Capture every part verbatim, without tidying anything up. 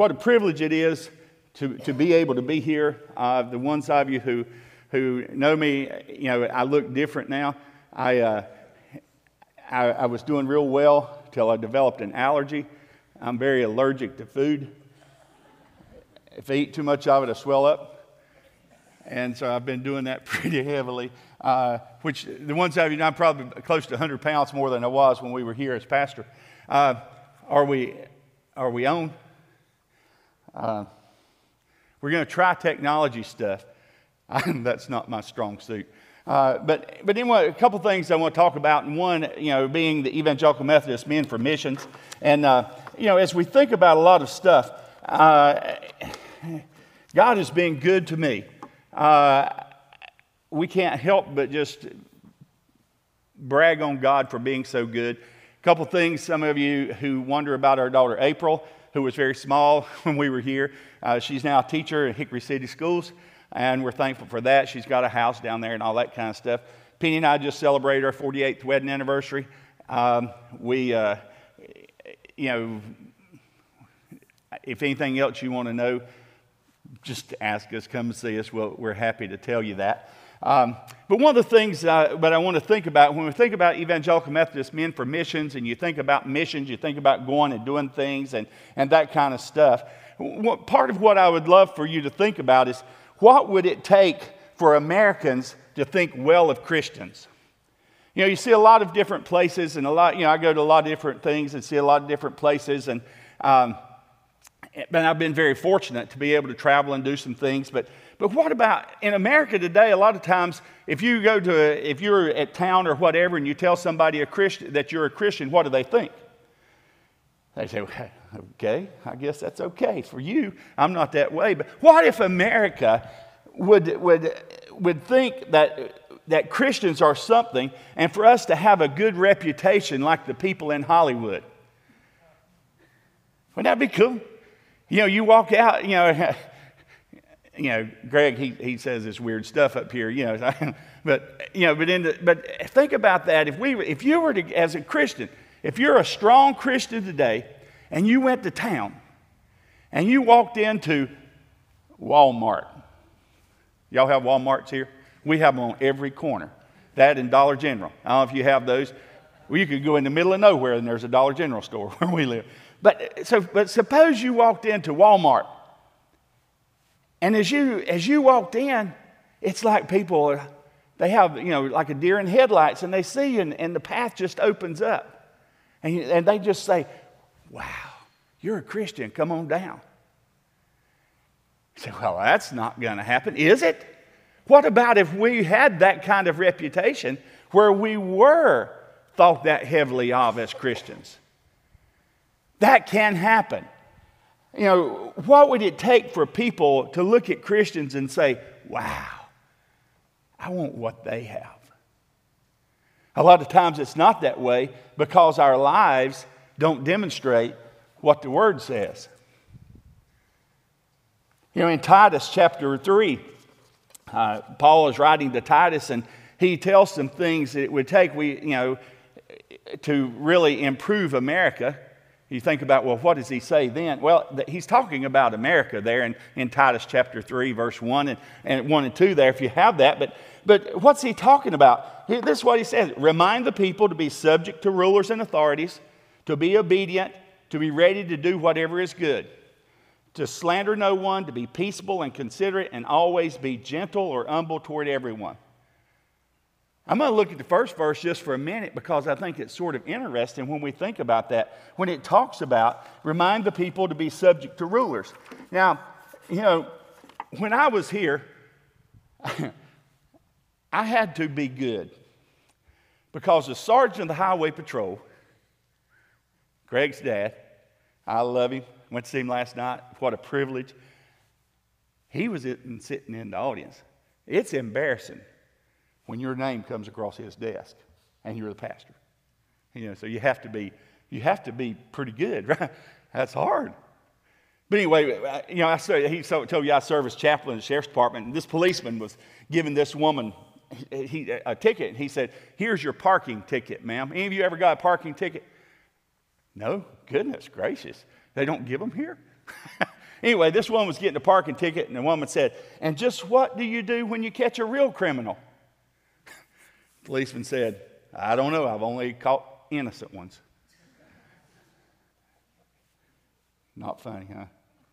what a privilege it is to, to be able to be here. Uh, the ones of you who, who know me, you know, I look different now. I, uh, I, I was doing real well till I developed an allergy. I'm very allergic to food. If I eat too much of it, I swell up. And so I've been doing that pretty heavily, uh, which the ones of you know, I'm probably close to one hundred pounds more than I was when we were here as pastor. Uh, are we are we on? Uh, we're going to try technology stuff. That's not my strong suit. Uh, but but anyway, a couple things I want to talk about. And one, you know, being the Evangelical Methodist Men for Missions. And, uh, you know, as we think about a lot of stuff, uh, God has been good to me. Uh, we can't help but just brag on God for being so good. A couple things, some of you who wonder about our daughter April, who was very small when we were here. Uh, she's now a teacher in Hickory City Schools, and we're thankful for that. She's got a house down there and all that kind of stuff. Penny and I just celebrated our forty-eighth wedding anniversary. Um, we, uh, you know, if anything else you want to know, just ask us, come and see us. We'll, we're happy to tell you that. Um, but one of the things uh, that I want to think about, when we think about Evangelical Methodist Men for Missions, and you think about missions, you think about going and doing things and, and that kind of stuff, what, part of what I would love for you to think about is, what would it take for Americans to think well of Christians? You know, you see a lot of different places, and a lot, you know, I go to a lot of different things and see a lot of different places, and um, but I've been very fortunate to be able to travel and do some things. But but what about in America today? A lot of times, if you go to a, if you're at town or whatever, and you tell somebody a Christian that you're a Christian, what do they think? They say, well, okay, I guess that's okay for you. I'm not that way. But what if America would would would think that that Christians are something, and for us to have a good reputation like the people in Hollywood? Wouldn't that be cool? You know, you walk out, you know, you know, Greg, he, he says this weird stuff up here, you know, but, you know, but in the, but think about that. If we, if you were to, as a Christian, if you're a strong Christian today and you went to town and you walked into Walmart. Y'all have Walmarts here? We have them on every corner. That and Dollar General. I don't know if you have those. Well, you could go in the middle of nowhere and there's a Dollar General store where we live. But so, but suppose you walked into Walmart, and as you as you walked in, it's like people, they have, you know, like a deer in headlights, and they see you, and, and the path just opens up, and you, and they just say, "Wow, you're a Christian. Come on down." You say, "Well, that's not going to happen, is it?" What about if we had that kind of reputation where we were thought that heavily of as Christians? That can happen. You know, what would it take for people to look at Christians and say, wow, I want what they have? A lot of times it's not that way because our lives don't demonstrate what the Word says. You know, in Titus chapter three, uh, Paul is writing to Titus, and he tells some things that it would take we, you know, to really improve America. You think about, well, what does he say then? Well, he's talking about America there in, in Titus chapter three, verse one and, and one and two there, if you have that. But, but what's he talking about? This is what he says. Remind the people to be subject to rulers and authorities, to be obedient, to be ready to do whatever is good, to slander no one, to be peaceable and considerate, and always be gentle or humble toward everyone. I'm going to look at the first verse just for a minute because I think it's sort of interesting when we think about that. When it talks about remind the people to be subject to rulers. Now, you know, when I was here, I had to be good because the sergeant of the highway patrol, Greg's dad, I love him, went to see him last night, what a privilege. He was sitting in the audience. It's embarrassing when your name comes across his desk and you're the pastor. You know, so you have to be, you have to be pretty good, right? That's hard. But anyway, you know, I said, he told you I serve as chaplain in the sheriff's department, and this policeman was giving this woman he, a ticket, and he said, here's your parking ticket, ma'am. Any of you ever got a parking ticket? No? Goodness gracious. They don't give them here? Anyway, this one was getting a parking ticket, and the woman said, and just what do you do when you catch a real criminal? The policeman said, I don't know. I've only caught innocent ones. Not funny, huh?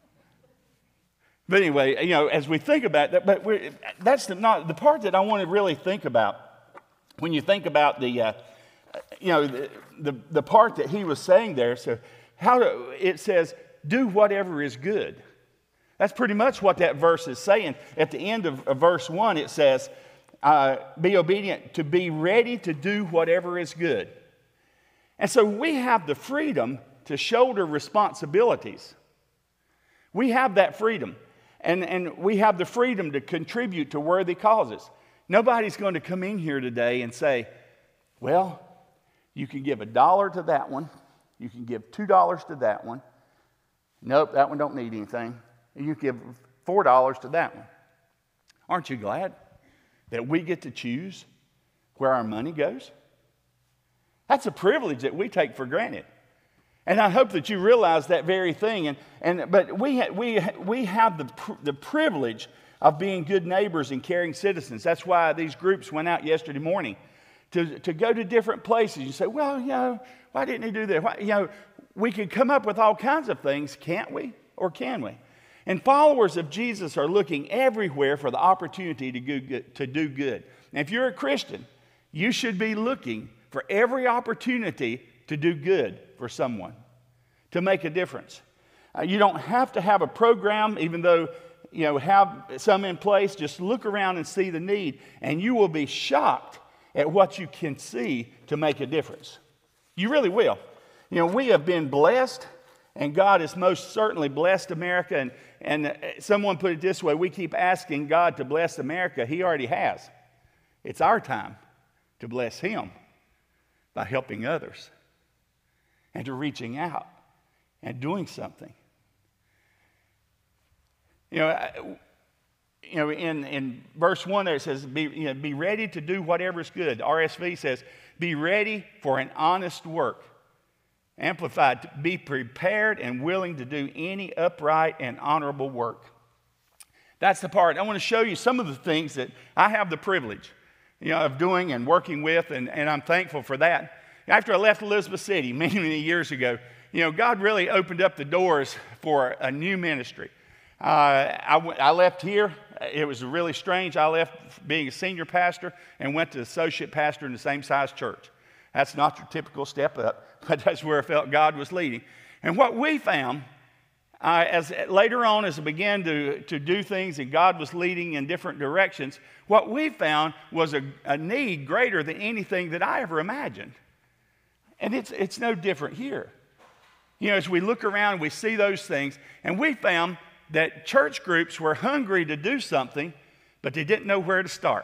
But anyway, you know, as we think about that, but we're, that's the, not the part that I want to really think about. When you think about the, uh, you know, the, the the part that he was saying there. So, how do, it says, "Do whatever is good." That's pretty much what that verse is saying. At the end of, of verse one, it says, uh, "Be obedient to be ready to do whatever is good." And so we have the freedom to shoulder responsibilities. We have that freedom. And, and we have the freedom to contribute to worthy causes. Nobody's going to come in here today and say, well, you can give a dollar to that one. You can give two dollars to that one. Nope, that one don't need anything. You can give four dollars to that one. Aren't you glad that we get to choose where our money goes? That's a privilege that we take for granted. And I hope that you realize that very thing. And, and, but we, ha, we, ha, we have the, pr- the privilege of being good neighbors and caring citizens. That's why these groups went out yesterday morning to, to go to different places. You say, well, you know, why didn't he do that? Why, you know, we could come up with all kinds of things, can't we? Or can we? And followers of Jesus are looking everywhere for the opportunity to, go, good, to do good. And if you're a Christian, you should be looking for every opportunity to do good for someone, to make a difference. Uh, you don't have to have a program, even though, you know, have some in place. Just look around and see the need, and you will be shocked at what you can see to make a difference. You really will. You know, we have been blessed, and God has most certainly blessed America. And, and someone put it this way, we keep asking God to bless America. He already has. It's our time to bless Him by helping others and to reaching out and doing something. You know, you know, in, in verse one there it says, be, you know, be ready to do whatever is good. R S V says, be ready for an honest work. Amplified, be prepared and willing to do any upright and honorable work. That's the part. I want to show you some of the things that I have the privilege, you know, of doing and working with, and, and I'm thankful for that. After I left Elizabeth City many, many years ago, you know, God really opened up the doors for a new ministry. Uh, I, w- I left here. It was really strange. I left being a senior pastor and went to associate pastor in the same size church. That's not your typical step up, but that's where I felt God was leading. And what we found, uh, as later on as I began to, to do things and God was leading in different directions, what we found was a, a need greater than anything that I ever imagined. And it's, it's no different here. You know, as we look around, we see those things, and we found that church groups were hungry to do something, but they didn't know where to start.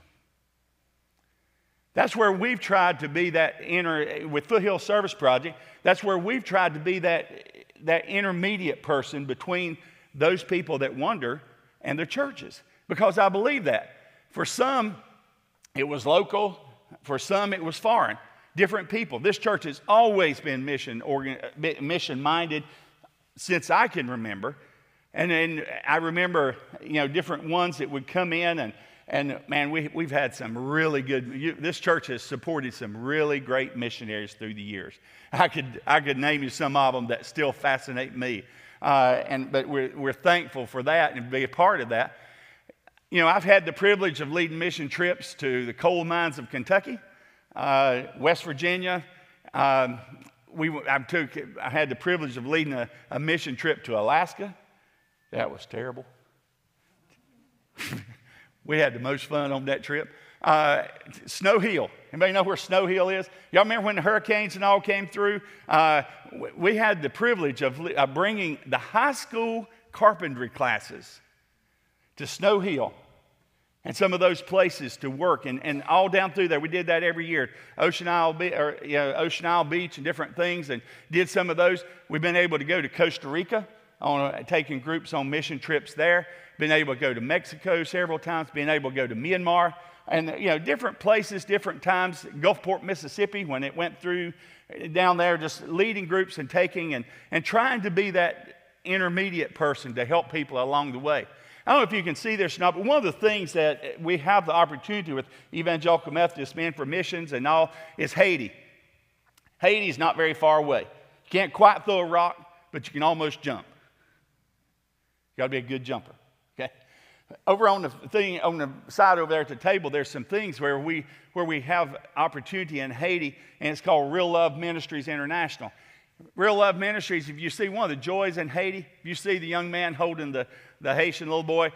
That's where we've tried to be that inner, with Foothill Service Project, that's where we've tried to be that, that intermediate person between those people that wonder and their churches. Because I believe that. For some, it was local. For some, it was foreign. Different people. This church has always been mission organ, mission minded since I can remember. And then I remember, you know, different ones that would come in and, and man, we, we've had some really good, you, this church has supported some really great missionaries through the years. I could, I could name you some of them that still fascinate me. Uh, and, but we're, we're thankful for that and be a part of that. You know, I've had the privilege of leading mission trips to the coal mines of Kentucky. Uh, West Virginia, um, we, I, took, I had the privilege of leading a, a mission trip to Alaska. That was terrible. We had the most fun on that trip. Uh, Snow Hill. Anybody know where Snow Hill is? Y'all remember when the hurricanes and all came through? Uh, we had the privilege of, of bringing the high school carpentry classes to Snow Hill. And some of those places to work, and, and all down through there, we did that every year. Ocean Isle, Be- or, you know, Ocean Isle Beach and different things, and did some of those. We've been able to go to Costa Rica, on uh, taking groups on mission trips there. Been able to go to Mexico several times. Been able to go to Myanmar, and you know, different places, different times. Gulfport, Mississippi, when it went through down there, just leading groups and taking and and trying to be that intermediate person to help people along the way. I don't know if you can see this or not, but one of the things that we have the opportunity with Evangelical Methodist Men for Missions and all is Haiti. Haiti is not very far away. You can't quite throw a rock, but you can almost jump. You got to be a good jumper, okay? Over on the thing, on the side over there at the table, there's some things where we where we have opportunity in Haiti, and it's called Real Love Ministries International. Real Love Ministries, if you see one of the joys in Haiti, if you see the young man holding the, the Haitian little boy,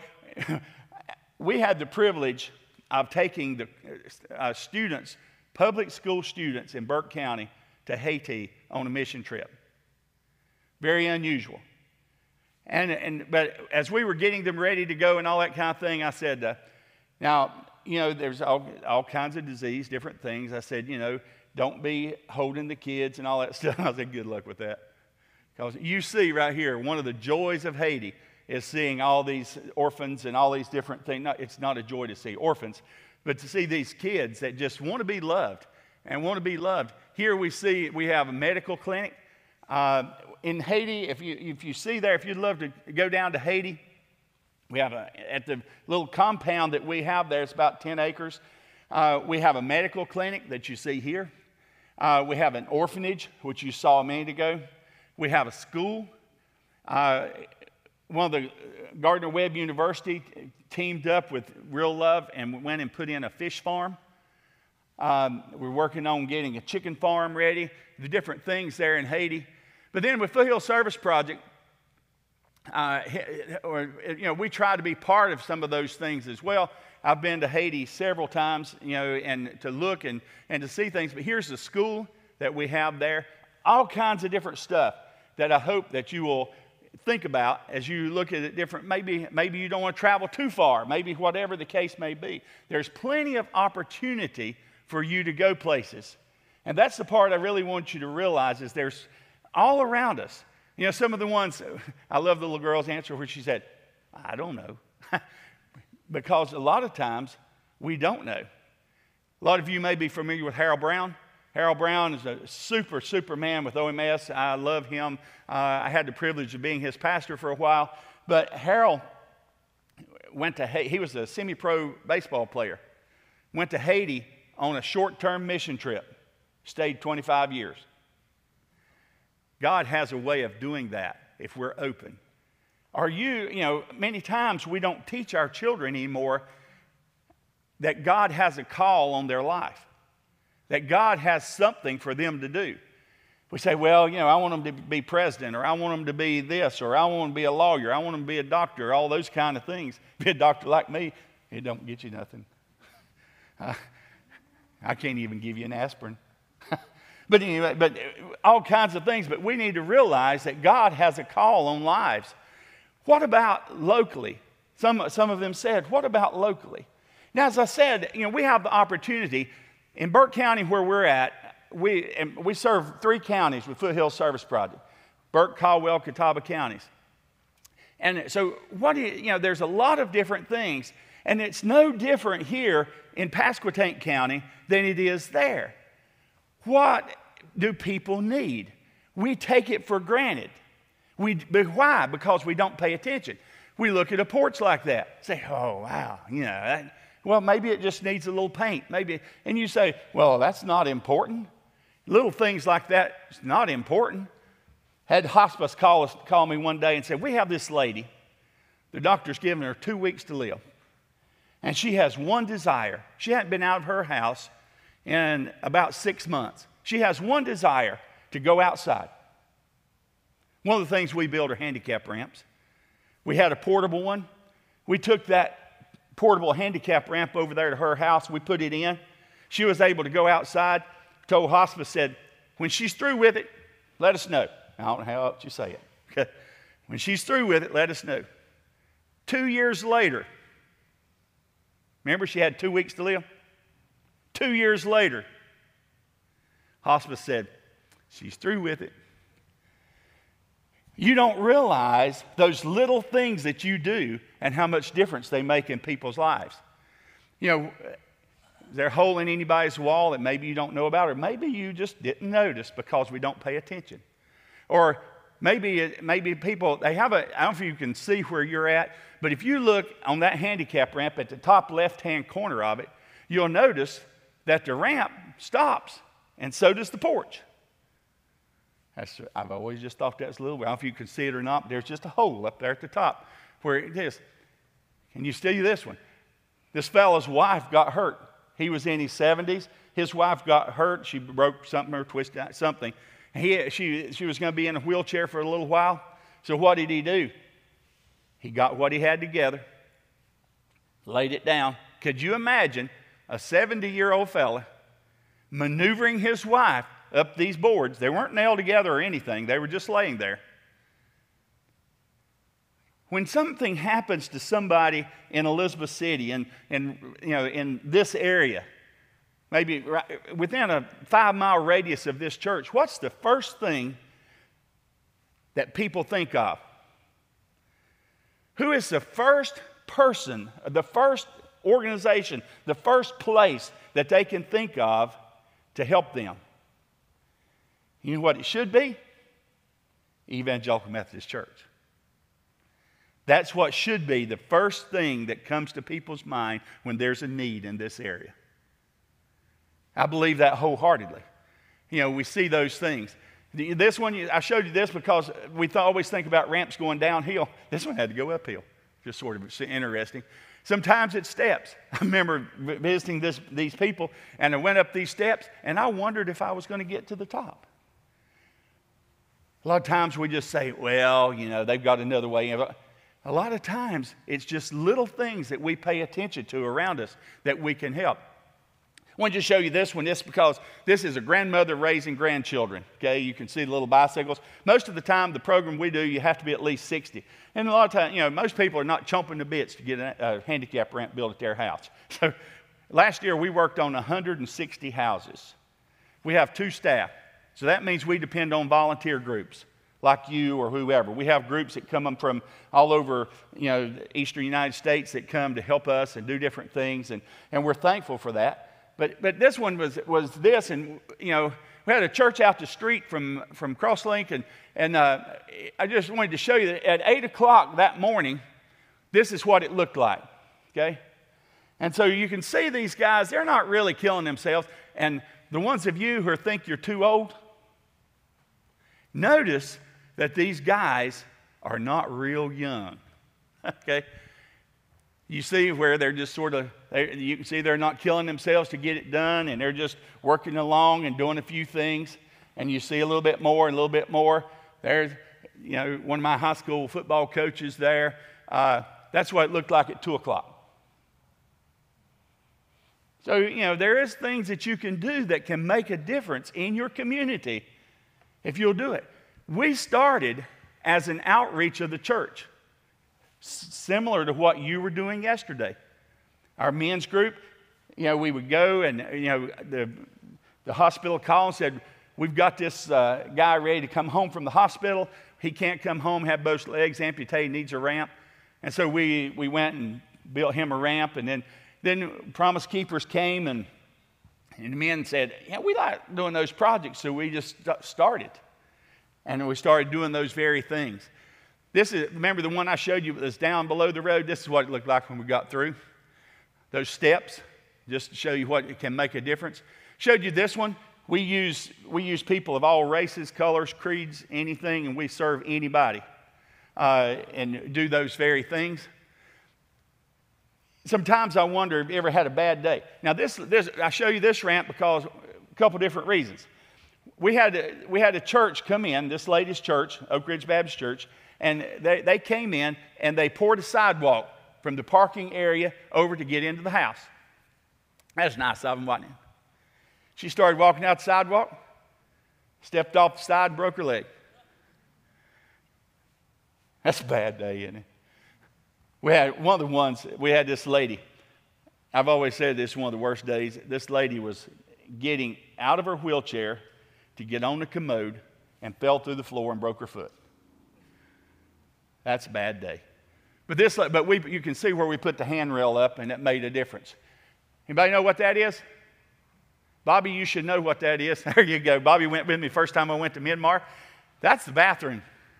we had the privilege of taking the uh, students, public school students in Burke County to Haiti on a mission trip. Very unusual. And, and but as we were getting them ready to go and all that kind of thing, I said, uh, now, you know, there's all, all kinds of disease, different things. I said, you know, don't be holding the kids and all that stuff. I said, good luck with that. Because you see right here, one of the joys of Haiti is seeing all these orphans and all these different things. No, it's not a joy to see orphans, but to see these kids that just want to be loved and want to be loved. Here we see we have a medical clinic. Uh, in Haiti, if you, if you see there, if you'd love to go down to Haiti, we have a, at the little compound that we have there, it's about ten acres. Uh, we have a medical clinic that you see here. Uh, we have an orphanage, which you saw a minute ago. We have a school. Uh, one of the Gardner-Webb University teamed up with Real Love and went and put in a fish farm. Um, we're working on getting a chicken farm ready, the different things there in Haiti. But then with Foothill Service Project, uh, or, you know, we try to be part of some of those things as well. I've been to Haiti several times, you know, and to look and, and to see things. But here's the school that we have there. All kinds of different stuff that I hope that you will think about as you look at it different. Maybe, maybe you don't want to travel too far. Maybe whatever the case may be. There's plenty of opportunity for you to go places. And that's the part I really want you to realize is there's all around us. You know, some of the ones, I love the little girl's answer where she said, I don't know. Because a lot of times we don't know. A lot of you may be familiar with Harold Brown. Harold Brown is a super, super man with O M S. I love him. Uh, I had the privilege of being his pastor for a while. But Harold went to Haiti. He was a semi-pro baseball player. Went to Haiti on a short-term mission trip. Stayed twenty-five years. God has a way of doing that if we're open. Are you, you know, many times we don't teach our children anymore that God has a call on their life, that God has something for them to do. We say, well, you know, I want them to be president, or I want them to be this, or I want them to be a lawyer, I want them to be a doctor, all those kind of things. Be a doctor like me, it don't get you nothing. I, I can't even give you an aspirin. But anyway, but all kinds of things. But we need to realize that God has a call on lives. What about locally? Some, some of them said, what about locally? Now, as I said, you know, we have the opportunity in Burke County where we're at. We, and we serve three counties with Foothill Service Project: Burke, Caldwell, Catawba counties. And so, what do you, you know, there's a lot of different things, and it's no different here in Pasquotank County than it is there. What do people need? We take it for granted. We, but why? Because we don't pay attention. We look at a porch like that, say, oh, wow, you know, that, well, maybe it just needs a little paint. Maybe, and you say, well, that's not important. Little things like that is not important. Had hospice call, us, call me one day and said, we have this lady. The doctor's given her two weeks to live. And she has one desire. She hadn't been out of her house in about six months. She has one desire, to go outside. One of the things we built are handicap ramps. We had a portable one. We took that portable handicap ramp over there to her house. We put it in. She was able to go outside. Told hospice, said, when she's through with it, let us know. I don't know how else you say it. Okay. When she's through with it, let us know. Two years later, remember she had two weeks to live? Two years later, hospice said, she's through with it. You don't realize those little things that you do and how much difference they make in people's lives. You know, is there a hole in anybody's wall that maybe you don't know about, or maybe you just didn't notice because we don't pay attention? Or maybe, maybe people, they have a, I don't know if you can see where you're at, but if you look on that handicap ramp at the top left-hand corner of it, you'll notice that the ramp stops, and so does the porch. That's, I've always just thought that's a little bit, I don't know if you can see it or not, but there's just a hole up there at the top where it is. Can you see this one? This fellow's wife got hurt. He was in his seventies. His wife got hurt. She broke something or twisted out something. He, she, she was going to be in a wheelchair for a little while. So what did he do? He got what he had together, laid it down. Could you imagine a seventy-year-old fella maneuvering his wife up these boards? They weren't nailed together or anything. They were just laying there. When something happens to somebody in Elizabeth City and, and you know, in this area, maybe right within a five-mile radius of this church, what's the first thing that people think of? Who is the first person, the first organization, the first place that they can think of to help them? You know what it should be? Evangelical Methodist Church. That's what should be the first thing that comes to people's mind when there's a need in this area. I believe that wholeheartedly. You know, we see those things. This one, I showed you this because we always think about ramps going downhill. This one had to go uphill. Just sort of interesting. Sometimes it's steps. I remember visiting this, these people, and I went up these steps, and I wondered if I was going to get to the top. A lot of times we just say, well, you know, they've got another way. A lot of times it's just little things that we pay attention to around us that we can help. I want to just show you this one. This because this is a grandmother raising grandchildren. Okay, you can see the little bicycles. Most of the time, the program we do, you have to be at least sixty. And a lot of times, you know, most people are not chomping the bits to get a, a handicap ramp built at their house. So last year we worked on one hundred sixty houses. We have two staff, so that means we depend on volunteer groups like you or whoever. We have groups that come from all over, you know, the eastern United States that come to help us and do different things, and, and we're thankful for that. But but this one was was this, and you know, we had a church out the street from from Crosslink, and and uh, I just wanted to show you that at eight o'clock that morning, this is what it looked like. Okay, and so you can see these guys; they're not really killing themselves. And the ones of you who think you're too old, notice that these guys are not real young. Okay. You see where they're just sort of, you can see they're not killing themselves to get it done, and they're just working along and doing a few things. And you see a little bit more and a little bit more. There's, you know, one of my high school football coaches there. Uh, that's what it looked like at two o'clock. So, you know, there is things that you can do that can make a difference in your community if you'll do it. We started as an outreach of the church, similar to what you were doing yesterday. Our men's group, you know, we would go and, you know, the, the hospital called and said, we've got this uh, guy ready to come home from the hospital. He can't come home, have both legs amputated, needs a ramp. And so we, we went and built him a ramp. And then, then Promise Keepers came, and, and the men said, yeah, we like doing those projects. So we just started. And we started doing those very things. This is, remember the one I showed you that was down below the road? This is what it looked like when we got through. Those steps, just to show you what it can make a difference. Showed you this one. We use, we use people of all races, colors, creeds, anything, and we serve anybody uh, and do those very things. Sometimes I wonder if you ever had a bad day. Now, this, this I show you this ramp because a couple different reasons. We had, a, we had a church come in, this lady's church, Oak Ridge Baptist Church, and they, they came in and they poured a sidewalk from the parking area over to get into the house. That's nice of them, wasn't it? She started walking out the sidewalk, stepped off the side, broke her leg. That's a bad day, isn't it? We had one of the ones, we had this lady. I've always said this is one of the worst days. This lady was getting out of her wheelchair to get on the commode and fell through the floor and broke her foot. That's a bad day. But this, but we, you can see where we put the handrail up, and it made a difference. Anybody know what that is? Bobby, you should know what that is. There you go. Bobby went with me first time I went to Myanmar. That's the bathroom.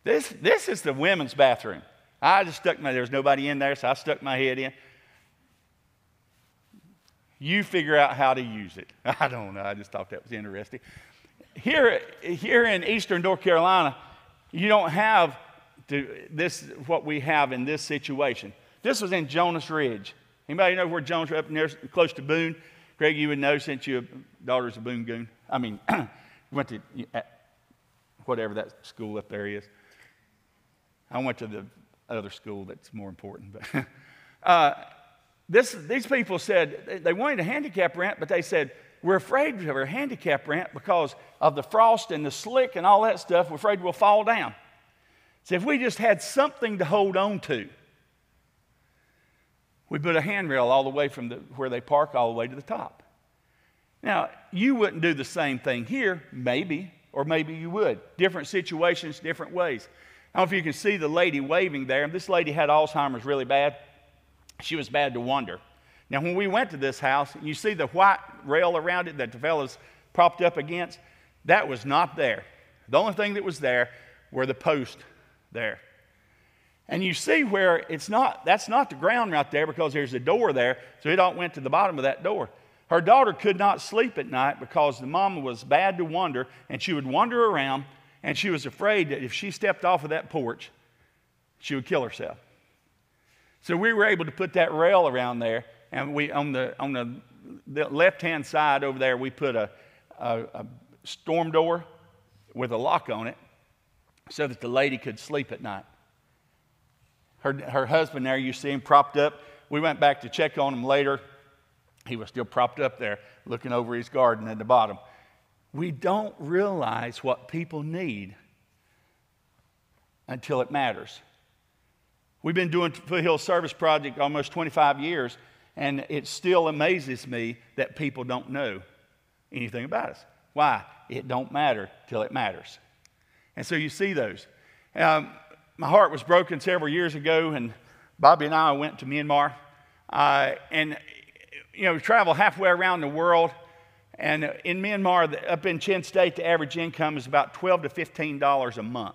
This, this is the women's bathroom. I just stuck my, there was nobody in there, so I stuck my head in. You figure out how to use it. I don't know. I just thought that was interesting. Here, here in eastern North Carolina, you don't have to, this what we have in this situation. This was in Jonas Ridge. Anybody know where Jonas Ridge, up near, close to Boone? Greg, you would know since your daughter's a Boone Goon. I mean, went to whatever that school up there is. I went to the other school that's more important. But uh, this, these people said they wanted a handicap ramp, but they said, we're afraid of a handicap ramp because of the frost and the slick and all that stuff. We're afraid we'll fall down. So if we just had something to hold on to, we put a handrail all the way from the, where they park all the way to the top. Now, you wouldn't do the same thing here, maybe, or maybe you would. Different situations, different ways. I don't know if you can see the lady waving there. This lady had Alzheimer's really bad. She was bad to wander. Now, when we went to this house, you see the white rail around it that the fella's propped up against? That was not there. The only thing that was there were the posts there. And you see where it's not, that's not the ground right there because there's a door there, so it all went to the bottom of that door. Her daughter could not sleep at night because the mama was bad to wander, and she would wander around, and she was afraid that if she stepped off of that porch, she would kill herself. So we were able to put that rail around there, and we on the on the, the left-hand side over there, we put a, a, a storm door with a lock on it so that the lady could sleep at night. Her, her husband there, you see him propped up. We went back to check on him later. He was still propped up there looking over his garden at the bottom. We don't realize what people need until it matters. We've been doing Foothill Service Project almost twenty-five years, and it still amazes me that people don't know anything about us. Why? It don't matter till it matters. And so you see those. Um, my heart was broken several years ago, and Bobby and I went to Myanmar. Uh, and, you know, we travel halfway around the world. And in Myanmar, up in Chin State, the average income is about twelve to fifteen dollars a month.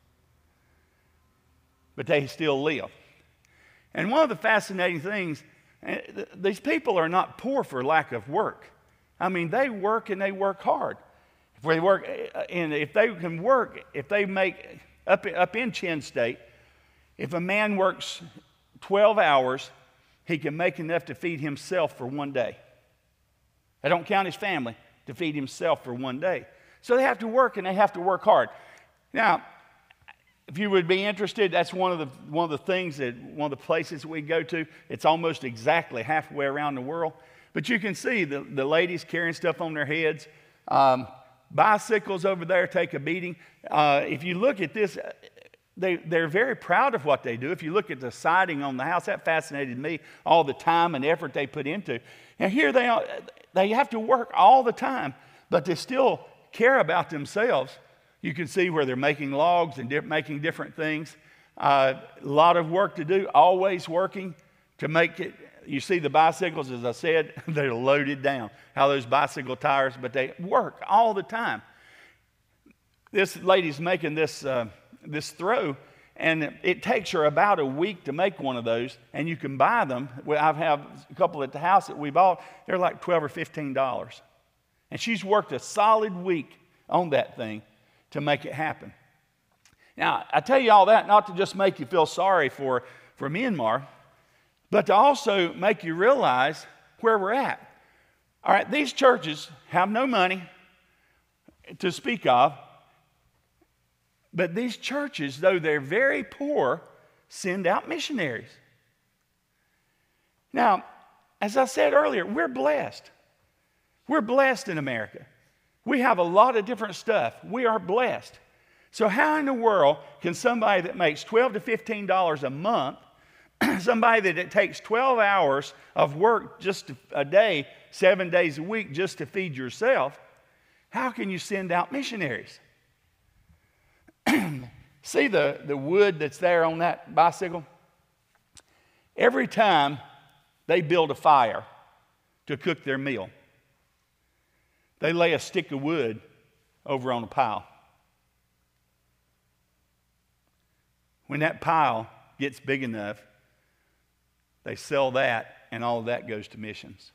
But they still live. And one of the fascinating things, these people are not poor for lack of work. I mean, they work and they work hard. If they work, and if they can work, if they make, up, up in Chin State, if a man works twelve hours, he can make enough to feed himself for one day. I don't count his family, to feed himself for one day. So they have to work, and they have to work hard. Now, if you would be interested, that's one of the one of the things that one of the places we go to. It's almost exactly halfway around the world. But you can see the, the ladies carrying stuff on their heads. Um, bicycles over there take a beating. Uh, if you look at this, they, they're very proud of what they do. If you look at the siding on the house, that fascinated me, all the time and effort they put into. And here they are, they have to work all the time, but they still care about themselves. You can see where they're making logs and di- making different things. Uh, a lot of work to do, always working to make it. You see the bicycles, as I said, they're loaded down. How those bicycle tires, but they work all the time. This lady's making this, uh, this throw, and it takes her about a week to make one of those, and you can buy them. Well, I have a couple at the house that we bought. They're like twelve or fifteen dollars. And she's worked a solid week on that thing to make it happen. Now, I tell you all that not to just make you feel sorry for, for Myanmar, but to also make you realize where we're at. All right, these churches have no money to speak of, but these churches, though they're very poor, send out missionaries. Now, as I said earlier, we're blessed. We're blessed in America. We have a lot of different stuff. We are blessed. So how in the world can somebody that makes twelve to fifteen dollars a month, somebody that it takes twelve hours of work just a day, seven days a week just to feed yourself, how can you send out missionaries? See the, the wood that's there on that bicycle? Every time they build a fire to cook their meal, they lay a stick of wood over on a pile. when that pile gets big enough, they sell that, and all of that goes to missions.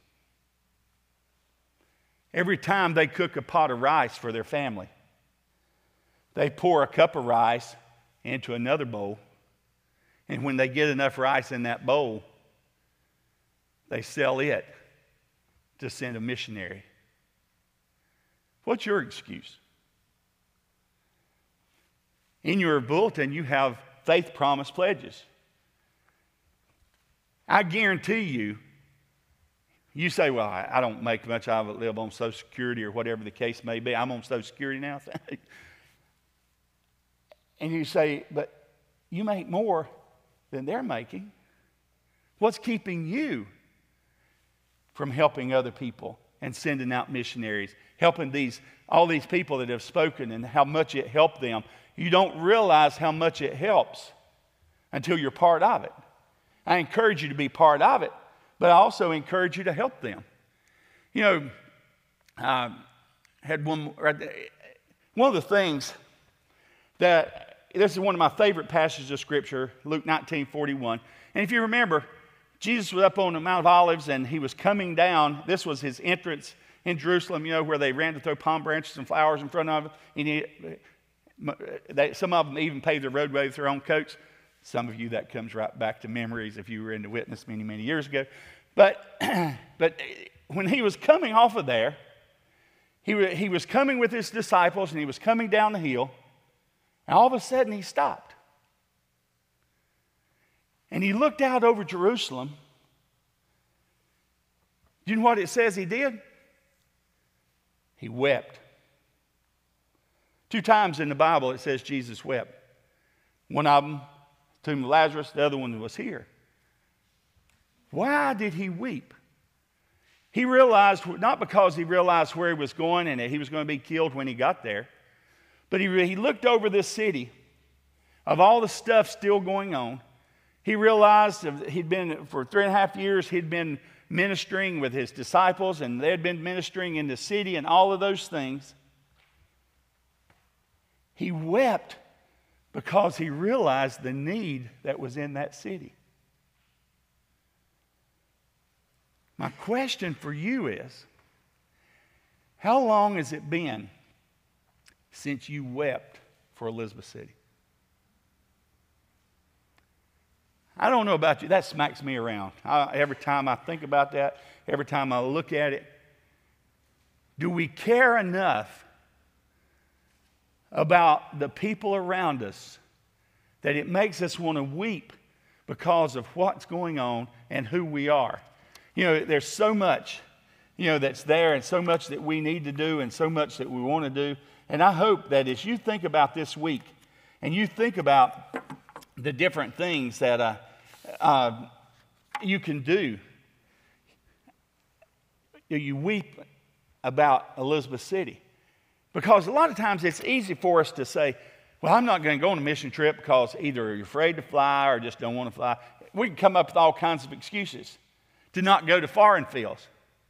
Every time they cook a pot of rice for their family, they pour a cup of rice into another bowl, and when they get enough rice in that bowl, they sell it to send a missionary. What's your excuse? In your bulletin, you have faith promise pledges. I guarantee you, you say, well, I, I don't make much out of it, live on Social Security or whatever the case may be. I'm on Social Security now. And you say, but you make more than they're making. What's keeping you from helping other people and sending out missionaries, helping these all these people that have spoken and how much it helped them? You don't realize how much it helps until you're part of it. I encourage you to be part of it, but I also encourage you to help them. You know, I had one, one of the things that, this is one of my favorite passages of Scripture, Luke nineteen forty-one. And if you remember, Jesus was up on the Mount of Olives and he was coming down. This was his entrance in Jerusalem, you know, where they ran to throw palm branches and flowers in front of him. And he, they, some of them even paved the roadway with their own coats. Some of you, that comes right back to memories if you were in the witness many, many years ago. But, but when he was coming off of there, he, he was coming with his disciples and he was coming down the hill. And all of a sudden he stopped. And he looked out over Jerusalem. Do you know what it says he did? He wept. Two times in the Bible it says Jesus wept. One of them, tomb of Lazarus, the other one was here. Why did he weep? He realized, not because he realized where he was going and that he was going to be killed when he got there, but he, he looked over this city of all the stuff still going on. He realized he'd been, for three and a half years, he'd been ministering with his disciples, and they had been ministering in the city and all of those things. He wept because he realized the need that was in that city. My question for you is, how long has it been since you wept for Elizabeth City? I don't know about you, that smacks me around. I, every time I think about that, every time I look at it, do we care enough about the people around us that it makes us want to weep because of what's going on and who we are? You know, there's so much, you know, that's there and so much that we need to do and so much that we want to do. And I hope that as you think about this week and you think about the different things that uh, uh, you can do, you weep about Elizabeth City. Because a lot of times it's easy for us to say, well, I'm not going to go on a mission trip because either you're afraid to fly or just don't want to fly. We can come up with all kinds of excuses to not go to foreign fields.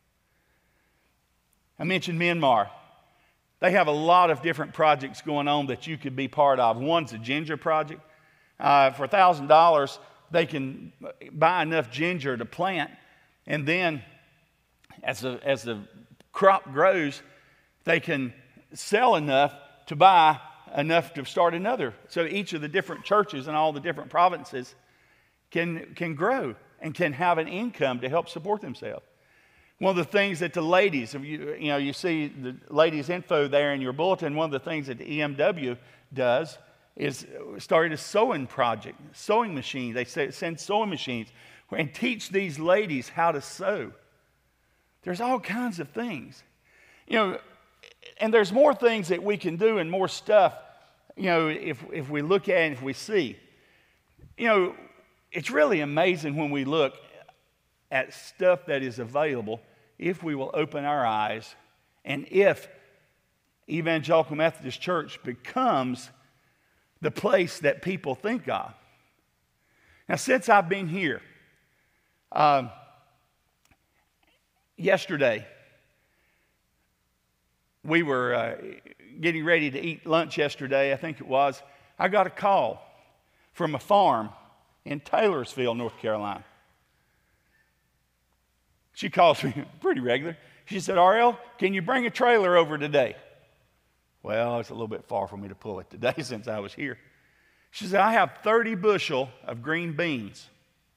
I mentioned Myanmar. They have a lot of different projects going on that you could be part of. One's a ginger project. Uh, for one thousand dollars, they can buy enough ginger to plant, and then as the, as the crop grows, they can sell enough to buy enough to start another. So each of the different churches in all the different provinces can, can grow and can have an income to help support themselves. One of the things that the ladies, you, you know, you see the ladies' info there in your bulletin, one of the things that the E M W does is started a sewing project, sewing machine. They send sewing machines and teach these ladies how to sew. There's all kinds of things. You know, and there's more things that we can do and more stuff, you know, if, if we look at it and if we see. You know, it's really amazing when we look at stuff that is available if we will open our eyes and if Evangelical Methodist Church becomes the place that people think of. Now, since I've been here, um, yesterday, we were uh, getting ready to eat lunch yesterday, I think it was. I got a call from a farm in Taylorsville, North Carolina. She calls me pretty regular. She said, R L, can you bring a trailer over today? Well, it's a little bit far for me to pull it today since I was here. She said, I have thirty bushel of green beans.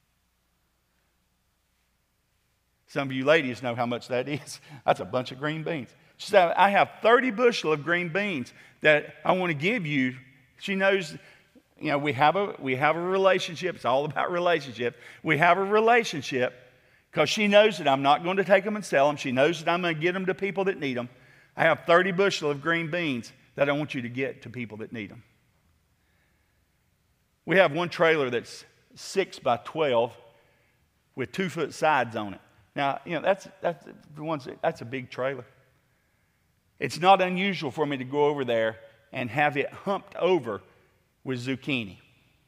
Some of you ladies know how much that is. That's a bunch of green beans. She said, I have thirty bushel of green beans that I want to give you. She knows, you know, we have a we have a relationship. It's all about relationship. We have a relationship because she knows that I'm not going to take them and sell them. She knows that I'm going to get them to people that need them. I have thirty bushel of green beans that I want you to get to people that need them. We have one trailer that's six by twelve with two foot sides on it. Now, you know, that's, that's, the ones, that's a big trailer. It's not unusual for me to go over there and have it humped over with zucchini.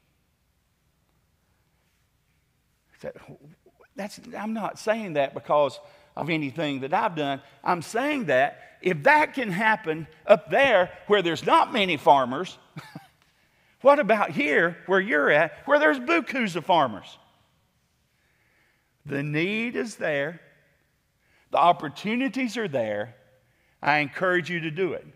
That's, I'm not saying that because of anything that I've done. I'm saying that if that can happen up there where there's not many farmers, what about here where you're at, where there's bukus of farmers? The need is there. The opportunities are there. I encourage you to do it.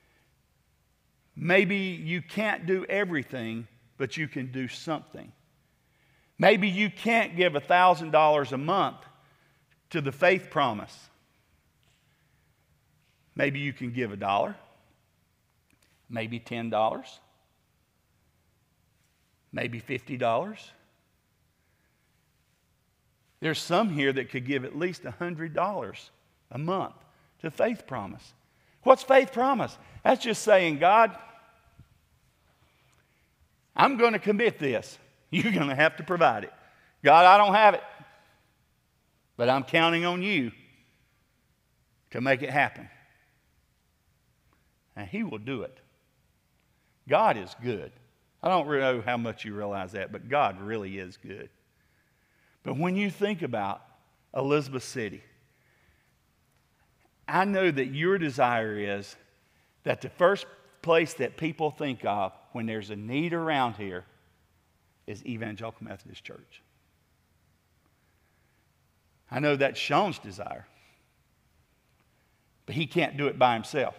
Maybe you can't do everything, but you can do something. Maybe you can't give one thousand dollars a month to the Faith Promise. Maybe you can give a dollar, maybe ten dollars, maybe fifty dollars. There's some here that could give at least one hundred dollars a month to Faith Promise. What's Faith Promise? That's just saying, God, I'm going to commit this. You're going to have to provide it. God, I don't have it, but I'm counting on you to make it happen. And He will do it. God is good. I don't really know how much you realize that, but God really is good. But when you think about Elizabeth City, I know that your desire is that the first place that people think of when there's a need around here is Evangelical Methodist Church. I know that's Sean's desire, but he can't do it by himself.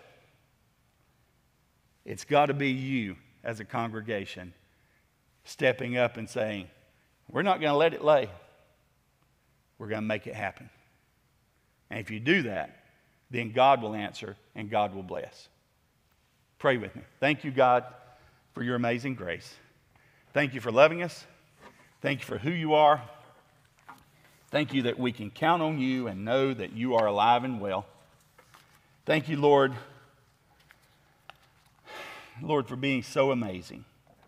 It's got to be you as a congregation stepping up and saying, we're not going to let it lay. We're going to make it happen. And if you do that, then God will answer and God will bless. Pray with me. Thank you, God, for your amazing grace. Thank you for loving us. Thank you for who you are. Thank you that we can count on you and know that you are alive and well. Thank you, Lord, Lord, for being so amazing.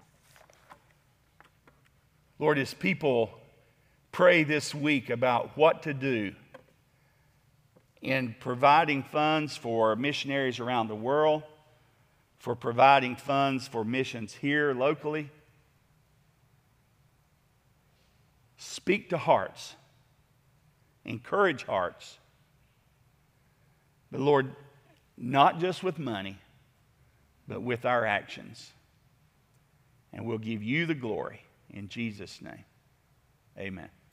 Lord, as people pray this week about what to do in providing funds for missionaries around the world, for providing funds for missions here locally, speak to hearts, encourage hearts. But Lord, not just with money, but with our actions. And we'll give you the glory in Jesus' name. Amen.